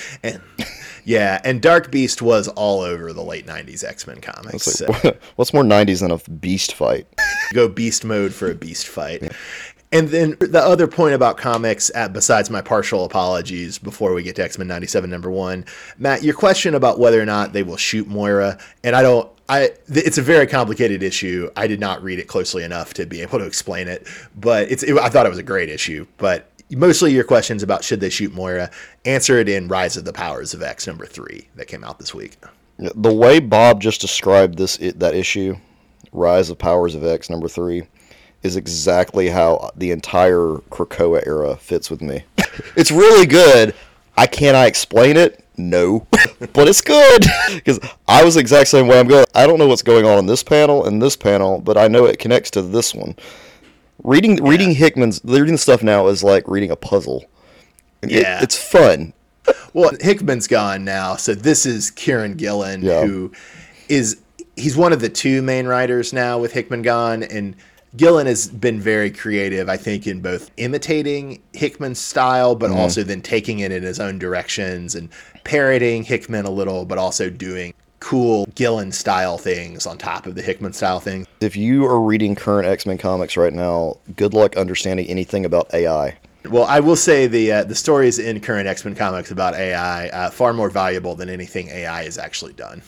And Dark Beast was all over the late 90s X-Men comics. Like, so. What's more 90s than a Beast fight? Go Beast mode for a Beast fight. Yeah. And then the other point about comics, besides my partial apologies before we get to X-Men 97 #1, Matt, your question about whether or not they will shoot Moira, and it's a very complicated issue. I did not read it closely enough to be able to explain it, but I thought it was a great issue. But mostly your questions about should they shoot Moira, answer it in Rise of the Powers of X #3 that came out this week. The way Bob just described that issue, Rise of Powers of X #3, is exactly how the entire Krakoa era fits with me. It's really good. Can I explain it? No. But it's good. Because I was the exact same way. I'm going, I don't know what's going on in this panel and this panel, but I know it connects to this one. Reading the stuff now is like reading a puzzle. Yeah. It's fun. Well, Hickman's gone now, so this is Kieran Gillen, who he's one of the two main writers now with Hickman gone, and Gillen has been very creative, I think, in both imitating Hickman's style, but also then taking it in his own directions and parroting Hickman a little, but also doing cool Gillen-style things on top of the Hickman-style things. If you are reading current X-Men comics right now, good luck understanding anything about AI. Well, I will say the stories in current X-Men comics about AI far more valuable than anything AI has actually done.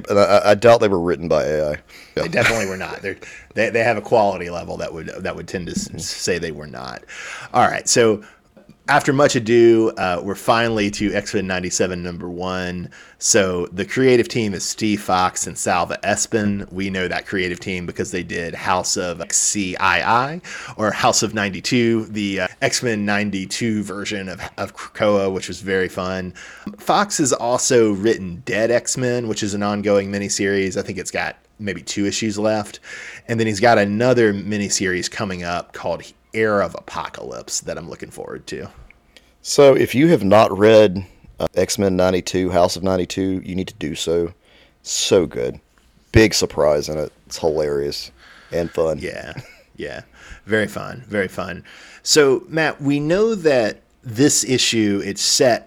I doubt they were written by AI. They definitely were not. They have a quality level that would tend to say they were not. All right, so after much ado, we're finally to X-Men 97 #1. So the creative team is Steve Fox and Salva Espin. We know that creative team because they did House of XCII, or House of 92, the X-Men 92 version of Krakoa, which was very fun. Fox has also written Dead X-Men, which is an ongoing miniseries. I think it's got maybe 2 issues left. And then he's got another miniseries coming up called Era of Apocalypse that I'm looking forward to. So if you have not read X-Men 92, House of 92, you need to do so. So good. Big surprise in it. It's hilarious and fun. Yeah. Very fun. Very fun. So, Matt, we know that this issue, it's set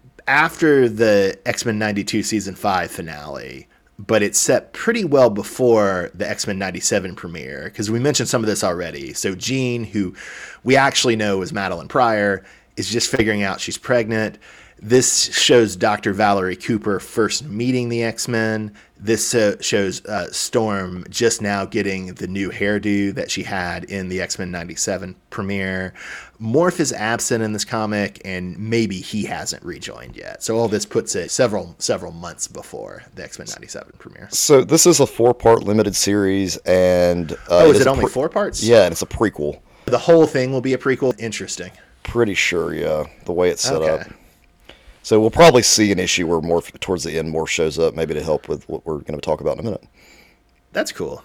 after the X-Men 92 Season 5 finale, but it's set pretty well before the X-Men 97 premiere, because we mentioned some of this already. So Jean, who we actually know is Madeline Pryor, is just figuring out she's pregnant. This shows Dr. Valerie Cooper first meeting the X-Men. This shows Storm just now getting the new hairdo that she had in the X-Men 97 premiere. Morph is absent in this comic, and maybe he hasn't rejoined yet. So all this puts it several months before the X-Men 97 premiere. So this is a 4-part limited series, and is it only 4 parts? Yeah, and it's a prequel. The whole thing will be a prequel? Interesting. Pretty sure, yeah, the way it's set up. So we'll probably see an issue where Morph, towards the end, Morph shows up, maybe to help with what we're going to talk about in a minute. That's cool.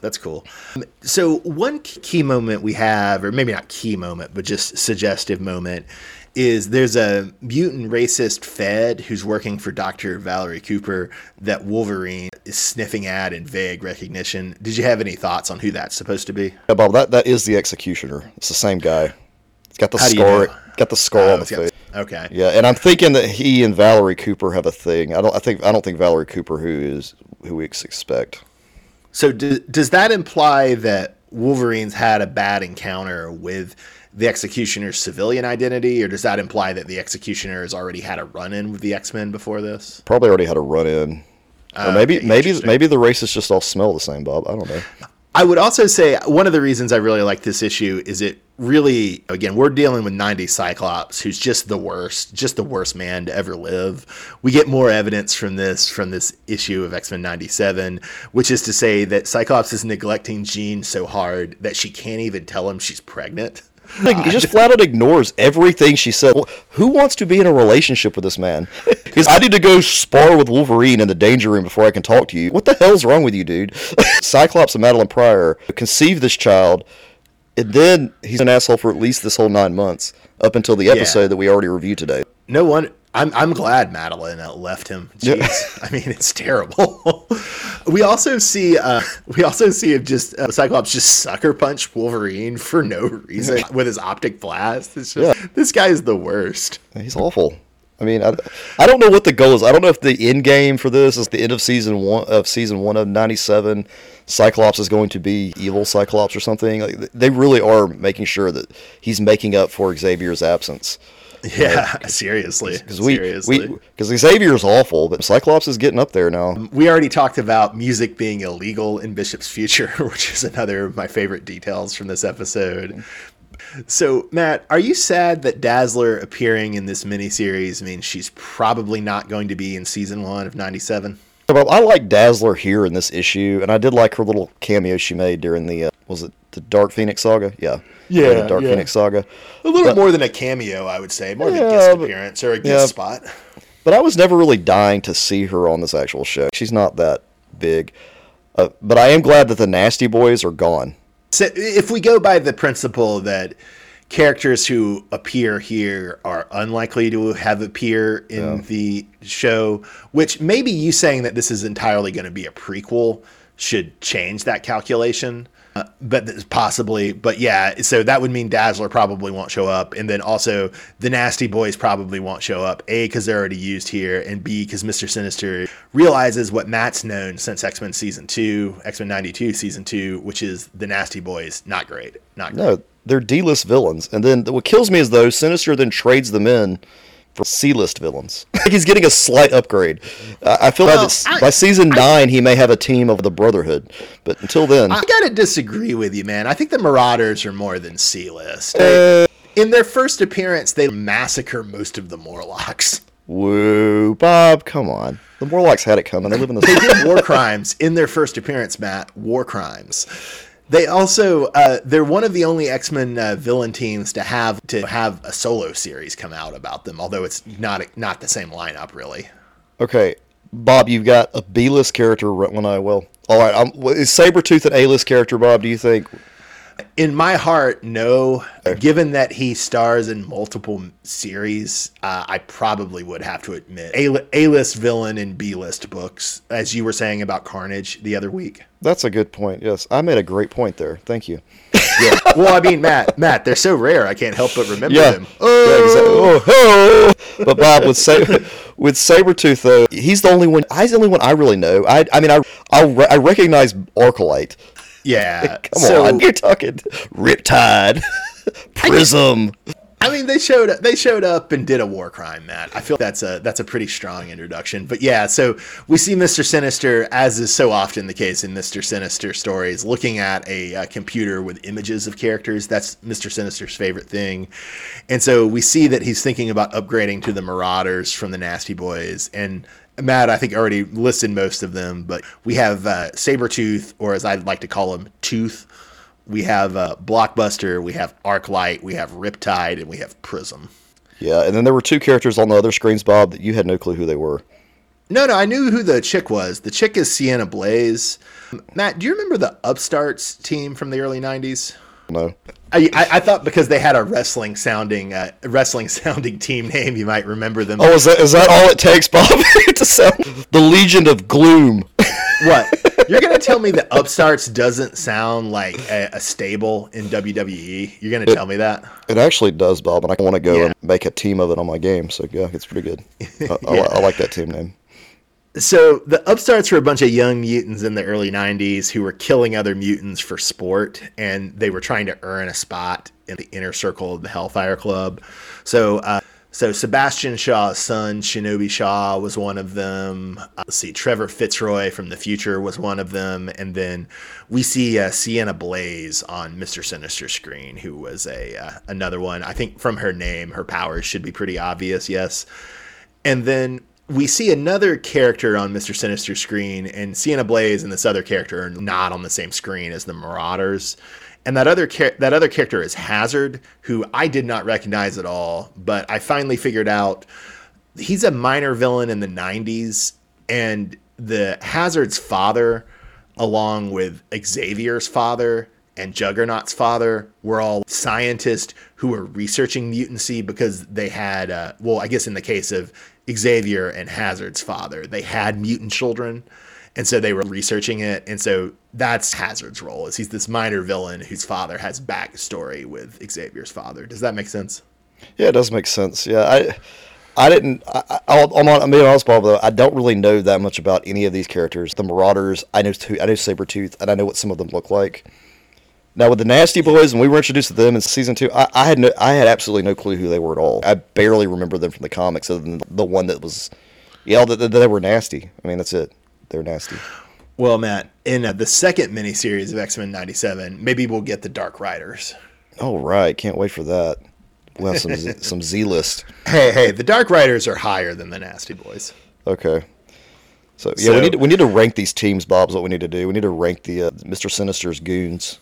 So one key moment we have, or maybe not key moment, but just suggestive moment, is there's a mutant racist Fed who's working for Dr. Valerie Cooper that Wolverine is sniffing at in vague recognition. Did you have any thoughts on who that's supposed to be? Yeah, Bob, that is the Executioner. It's the same guy. He's got the How do you scar. know? Got the scar on the face. Okay. Yeah, and I'm thinking that he and Valerie Cooper have a thing. I don't think Valerie Cooper who we expect. So does that imply that Wolverine's had a bad encounter with the Executioner's civilian identity, or does that imply that the Executioner has already had a run-in with the X-Men before this? Probably already had a run-in. Or maybe the races just all smell the same, Bob. I don't know. I would also say one of the reasons I really like this issue is it really, again, we're dealing with 90s Cyclops, who's just the worst man to ever live. We get more evidence from this issue of X-Men 97, which is to say that Cyclops is neglecting Jean so hard that she can't even tell him she's pregnant. He just flat out ignores everything she said. Well, who wants to be in a relationship with this man? Because I need to go spar with Wolverine in the danger room before I can talk to you. What the hell's wrong with you, dude? Cyclops and Madeline Pryor conceived this child, and then he's an asshole for at least this whole 9 months, up until the episode that we already reviewed today. No one. I'm glad Madeline left him. Jeez, I mean, it's terrible. We also see him just Cyclops just sucker punch Wolverine for no reason with his optic blast. It's just, this guy is the worst. He's awful. I mean, I don't know what the goal is. I don't know if the end game for this is the end of season one of 97. Cyclops is going to be evil Cyclops or something. Like, they really are making sure that he's making up for Xavier's absence. Yeah, seriously. Because Xavier's awful, but Cyclops is getting up there now. We already talked about music being illegal in Bishop's Future, which is another of my favorite details from this episode. So, Matt, are you sad that Dazzler appearing in this miniseries means she's probably not going to be in season 1 of 97? I like Dazzler here in this issue, and I did like her little cameo she made during the, was it the Dark Phoenix saga? Yeah. Yeah, the Dark Phoenix saga. A little more than a cameo, I would say. More of a guest appearance or a guest spot. But I was never really dying to see her on this actual show. She's not that big. But I am glad that the Nasty Boys are gone. So if we go by the principle that characters who appear here are unlikely to have appear in the show, which maybe you saying that this is entirely going to be a prequel should change that calculation. But yeah, so that would mean Dazzler probably won't show up, and then also the Nasty Boys probably won't show up, A, because they're already used here, and B, because Mr. Sinister realizes what Matt's known since X-Men Season 2, X-Men 92 Season 2, which is the Nasty Boys, not great. No, they're D-list villains, and then what kills me is though Sinister then trades them in for C-list villains. He's getting a slight upgrade. I feel like by season 9 he may have a team of the Brotherhood, but until then, I gotta disagree with you, man. I think the Marauders are more than C-list. In their first appearance, they massacre most of the Morlocks. Whoa, Bob, come on. The Morlocks had it coming. They live in the. They did war crimes in their first appearance, Matt. War crimes. They also, they're one of the only X-Men villain teams to have a solo series come out about them, although it's not the same lineup, really. Okay, Bob, you've got a B-list character. All right, is Sabretooth an A-list character, Bob, do you think? In my heart, no. Given that he stars in multiple series, I probably would have to admit A-list villain in B-list books, as you were saying about Carnage the other week. That's a good point, yes. I made a great point there. Thank you. Yeah. Well, I mean, Matt, they're so rare, I can't help but remember them. But Bob, with Sabretooth, though, he's the only one I really know. I recognize Arclight. Yeah. Come on, you're talking Riptide, Prism. I mean, they showed up and did a war crime, Matt. I feel that's a pretty strong introduction. But yeah, so we see Mr. Sinister, as is so often the case in Mr. Sinister stories, looking at a computer with images of characters. That's Mr. Sinister's favorite thing. And so we see that he's thinking about upgrading to the Marauders from the Nasty Boys. And Matt, I think, already listed most of them, but we have Sabretooth, or as I'd like to call him, Tooth. We have Blockbuster, we have Arclight, we have Riptide, and we have Prism. Yeah, and then there were two characters on the other screens, Bob, that you had no clue who they were. No, I knew who the chick was. The chick is Sienna Blaze. Matt, do you remember the Upstarts team from the early 90s? No. I thought because they had a wrestling sounding team name, you might remember them. Oh, is that all it takes, Bob, to sound the Legion of Gloom? What? You're gonna tell me that Upstarts doesn't sound like a stable in WWE? You're gonna tell me that? It actually does, Bob, and I want to go and make a team of it on my game. So yeah, it's pretty good. I like that team name. So the Upstarts were a bunch of young mutants in the early 90s who were killing other mutants for sport, and they were trying to earn a spot in the inner circle of the Hellfire Club. So Sebastian Shaw's son, Shinobi Shaw, was one of them. Let's see, Trevor Fitzroy from the future was one of them. And then we see Sienna Blaze on Mr. Sinister's screen, who was another one. I think from her name, her powers should be pretty obvious, yes. And then we see another character on Mr. Sinister's screen, and Sienna Blaze and this other character are not on the same screen as the Marauders. And that other character is Hazard, who I did not recognize at all, but I finally figured out he's a minor villain in the 90s, and the Hazard's father, along with Xavier's father and Juggernaut's father, were all scientists who were researching mutancy because they had, I guess in the case of Xavier and Hazard's father, they had mutant children, and so they were researching it. And so that's Hazard's role, is he's this minor villain whose father has backstory with Xavier's father. Does that make sense? Yeah, it does make sense. Yeah, I'm being honest, Bob, though, I don't really know that much about any of these characters. The Marauders, I know Sabretooth, and I know what some of them look like. Now, with the Nasty Boys, when we were introduced to them in season 2, I had absolutely no clue who they were at all. I barely remember them from the comics, other than the one that was, that they were nasty. I mean, that's it. They're nasty. Well, Matt, in the second miniseries of X-Men 97, maybe we'll get the Dark Riders. Oh, right. Can't wait for that. We'll have some Z-list. Hey, the Dark Riders are higher than the Nasty Boys. Okay. So we need to rank these teams, Bob, is what we need to do. We need to rank the Mr. Sinister's goons.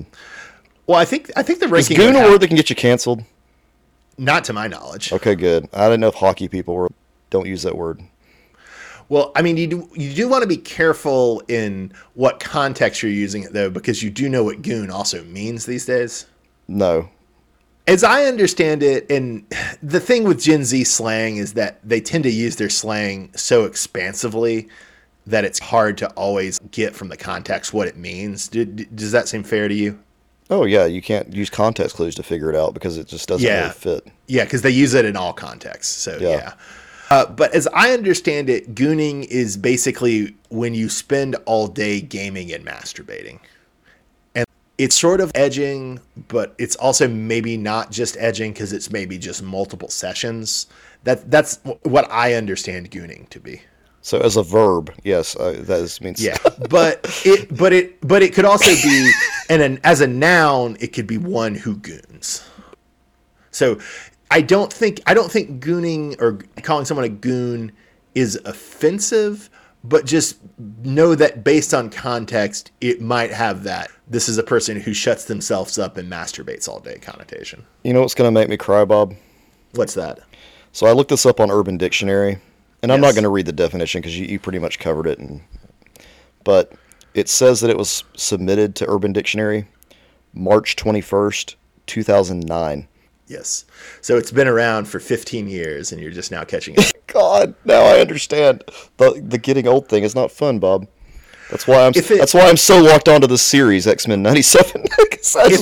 Well, I think the ranking. Is goon a word that can get you canceled? Not to my knowledge. Okay, good. I didn't know if hockey people don't use that word. Well, I mean, you do want to be careful in what context you're using it, though, because you do know what goon also means these days. No. As I understand it, and the thing with Gen Z slang is that they tend to use their slang so expansively that it's hard to always get from the context what it means. Does that seem fair to you? Oh, yeah. You can't use context clues to figure it out because it just doesn't really fit. Yeah, because they use it in all contexts. So, yeah. But as I understand it, gooning is basically when you spend all day gaming and masturbating. And it's sort of edging, but it's also maybe not just edging because it's maybe just multiple sessions. That's what I understand gooning to be. So as a verb, yes, that means but it could also be, and as a noun, it could be one who goons. So I don't think gooning or calling someone a goon is offensive, but just know that based on context, it might have that this is a person who shuts themselves up and masturbates all day connotation. You know what's going to make me cry, Bob? What's that? So I looked this up on Urban Dictionary. And I'm not going to read the definition because you pretty much covered it. But it says that it was submitted to Urban Dictionary March 21st, 2009. Yes. So it's been around for 15 years, and you're just now catching it. God, now I understand. The getting old thing is not fun, Bob. That's why I'm so locked onto the series, X-Men 97. Bring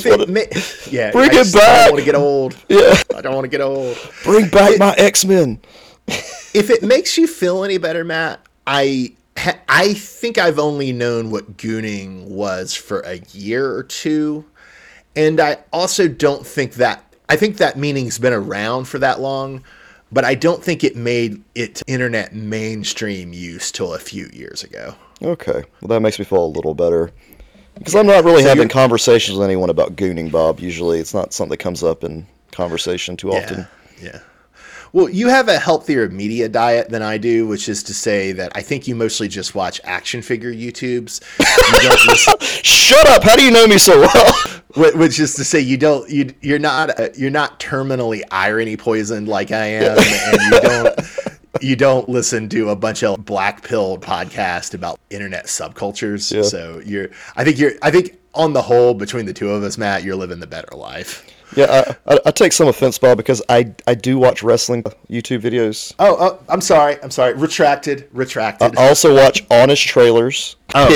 it back. I don't want to get old. Yeah. I don't want to get old. Bring back my X-Men. If it makes you feel any better, Matt, I think I've only known what gooning was for a year or two. And I also don't think that, I think that meaning's been around for that long, but I don't think it made it internet mainstream use till a few years ago. Okay. Well, that makes me feel a little better. Because I'm not really having conversations with anyone about gooning, Bob. Usually it's not something that comes up in conversation too often. Yeah. Well, you have a healthier media diet than I do, which is to say that I think you mostly just watch action figure YouTubes. You don't listen. Shut up! How do you know me so well? Which is to say, you're not terminally irony poisoned like I am, and you don't listen to a bunch of black pill podcast about internet subcultures. Yeah. So on the whole, between the two of us, Matt, you're living the better life. Yeah, I take some offense, Bob, because I do watch wrestling YouTube videos. Oh, I'm sorry. Retracted. I also watch honest trailers.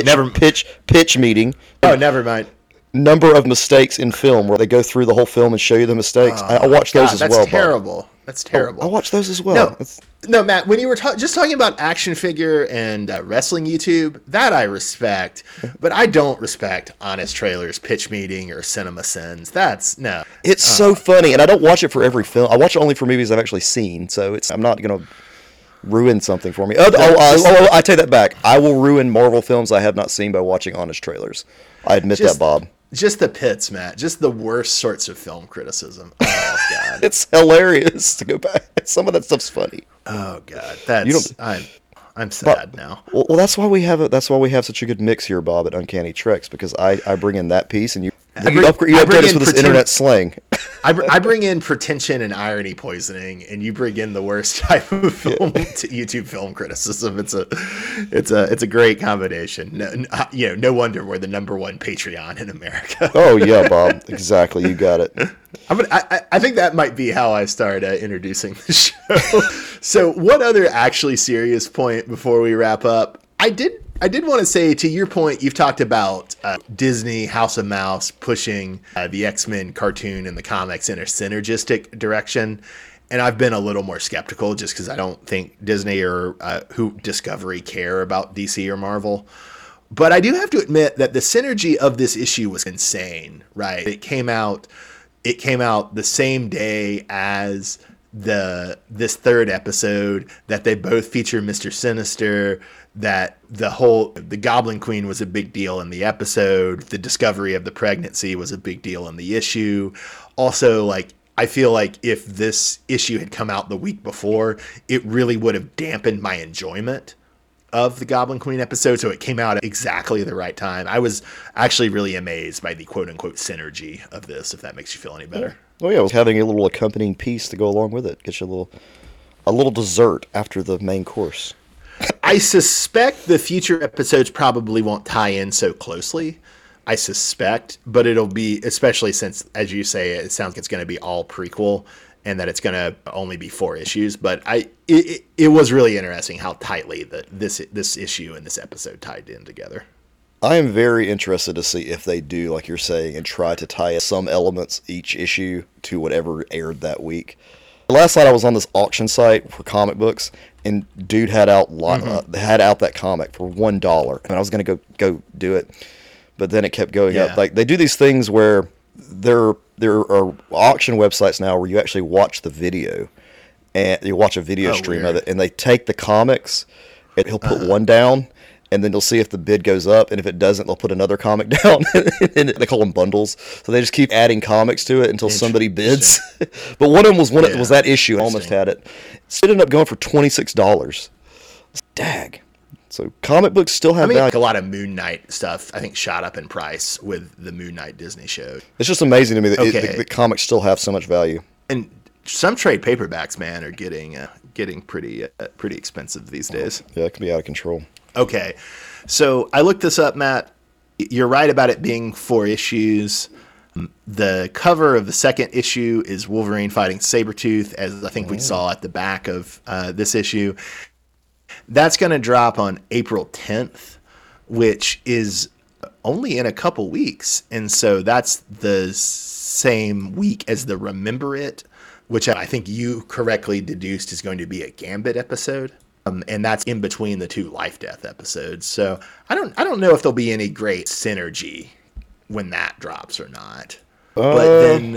Pitch meeting. Oh, never mind. Number of mistakes in film where they go through the whole film and show you the mistakes. I watch those as well. That's terrible. Bob. That's terrible. I watch those as well. No, Matt, when you were just talking about action figure and wrestling YouTube, that I respect, but I don't respect honest trailers, pitch meeting, or cinema sins. No. It's so funny, and I don't watch it for every film. I watch it only for movies I've actually seen, so I'm not going to ruin something for me. I take that back. I will ruin Marvel films I have not seen by watching honest trailers. I admit that, Bob. Just the pits, Matt. Just the worst sorts of film criticism. Oh, God. It's hilarious to go back. Some of that stuff's funny. Oh, God. I'm sad now. Well, that's why we have such a good mix here, Bob, at Uncanny Treks, because I bring in that piece, and you upgrade us with this internet slang. I bring in pretension and irony poisoning, and you bring in the worst type of film to YouTube film criticism. It's a great combination. No wonder we're the #1 Patreon in America. Oh yeah, Bob, exactly. You got it. I think that might be how I start introducing the show. So, one other actually serious point before we wrap up. I did want to say, to your point, you've talked about Disney, House of Mouse pushing the X-Men cartoon and the comics in a synergistic direction. And I've been a little more skeptical just because I don't think Disney or Discovery care about DC or Marvel. But I do have to admit that the synergy of this issue was insane, right? It came out the same day as this third episode, that they both feature Mr. Sinister, that the Goblin Queen was a big deal in the episode, the discovery of the pregnancy was a big deal in the issue. Also, I feel like if this issue had come out the week before, it really would have dampened my enjoyment of the Goblin Queen episode, so it came out at exactly the right time. I was actually really amazed by the quote-unquote synergy of this, if that makes you feel any better. Oh yeah, I was having a little accompanying piece to go along with it. Get you a little dessert after the main course. I suspect the future episodes probably won't tie in so closely. I suspect, but it'll be, especially since, as you say, it sounds like it's going to be all prequel and that it's going to only be 4 issues. But it was really interesting how tightly this issue and this episode tied in together. I am very interested to see if they do, like you're saying, and try to tie some elements each issue to whatever aired that week. Last night I was on this auction site for comic books, and dude had out that comic for $1, and I was gonna go do it, but then it kept going up. Like, they do these things where there are auction websites now where you actually watch the video, and you watch a video stream of it, and they take the comics, and he'll put one down, and then they'll see if the bid goes up, and if it doesn't, they'll put another comic down. And they call them bundles, so they just keep adding comics to it until somebody bids. But one of them was that issue. I almost had it. It ended up going for $26. Dag. So comic books still have value. A lot of Moon Knight stuff, I think, shot up in price with the Moon Knight Disney show. It's just amazing to me that the comics still have so much value. And some trade paperbacks, man, are getting pretty expensive these days. Yeah, it can be out of control. Okay, so I looked this up, Matt. You're right about it being 4 issues. The cover of the second issue is Wolverine fighting Sabretooth, as I think we saw at the back of this issue. That's going to drop on April 10th, which is only in a couple weeks. And so that's the same week as the Remember It, which I think you correctly deduced is going to be a Gambit episode. And that's in between the 2 Life Death episodes. So I don't know if there'll be any great synergy when that drops or not. But then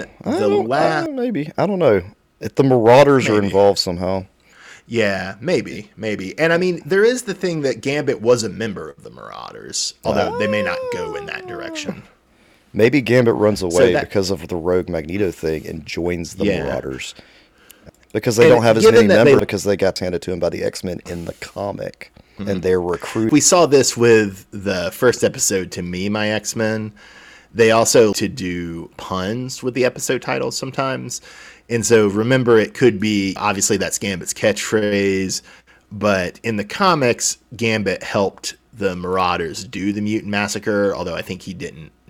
maybe. I don't know. If the Marauders are involved somehow. Yeah, maybe. And I mean, there is the thing that Gambit was a member of the Marauders, although they may not go in that direction. Maybe Gambit runs away because of the Rogue Magneto thing and joins the Marauders. Because they don't have as many members because they got handed to him by the X-Men in the comic. Mm-hmm. And they're recruited. We saw this with the first episode, To Me, My X-Men. They also to do puns with the episode titles sometimes. And so Remember It could be, obviously that's Gambit's catchphrase, but in the comics, Gambit helped the Marauders do the Mutant Massacre, although I think he didn't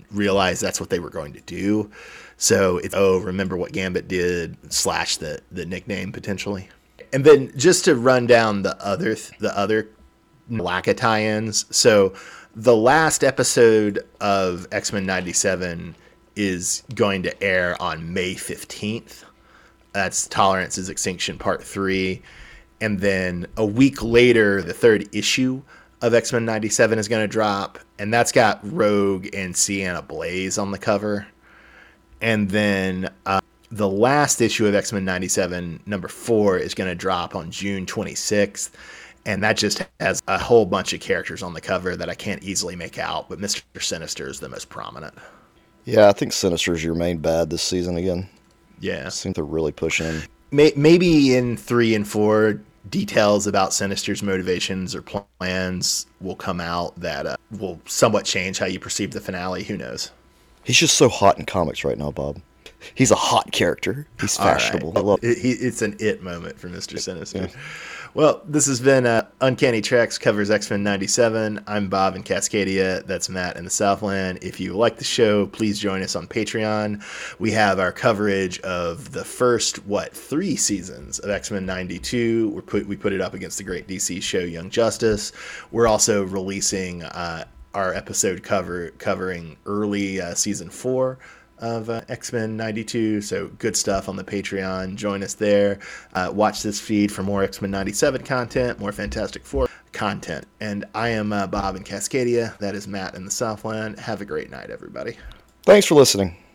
realize that's what they were going to do. So it's, remember what Gambit did / the nickname potentially. And then just to run down the other Malaka tie-ins. So the last episode of X-Men 97 is going to air on May 15th. That's Tolerance's Extinction Part 3. And then a week later, the third issue of X-Men 97 is going to drop. And that's got Rogue and Sienna Blaze on the cover. And then the last issue of X-Men 97, number 4, is going to drop on June 26th. And that just has a whole bunch of characters on the cover that I can't easily make out. But Mr. Sinister is the most prominent. Yeah, I think Sinister's your main bad this season again. Yeah. I think they're really pushing. Maybe in 3 and 4, details about Sinister's motivations or plans will come out that will somewhat change how you perceive the finale. Who knows? He's just so hot in comics right now, Bob. He's a hot character. He's fashionable. Right. I love it. It's an it moment for Mr. Sinister. Yeah. Well, this has been Uncanny Treks covers X-Men 97. I'm Bob in Cascadia. That's Matt in the Southland. If you like the show, please join us on Patreon. We have our coverage of the first, 3 seasons of X-Men 92. We put it up against the great DC show Young Justice. We're also releasing our episode covering early season 4 of X-Men 92, so good stuff on the Patreon. Join us there. Watch this feed for more X-Men 97 content, more Fantastic Four content. And I am Bob in Cascadia. That is Matt in the Southland. Have a great night, everybody. Thanks for listening.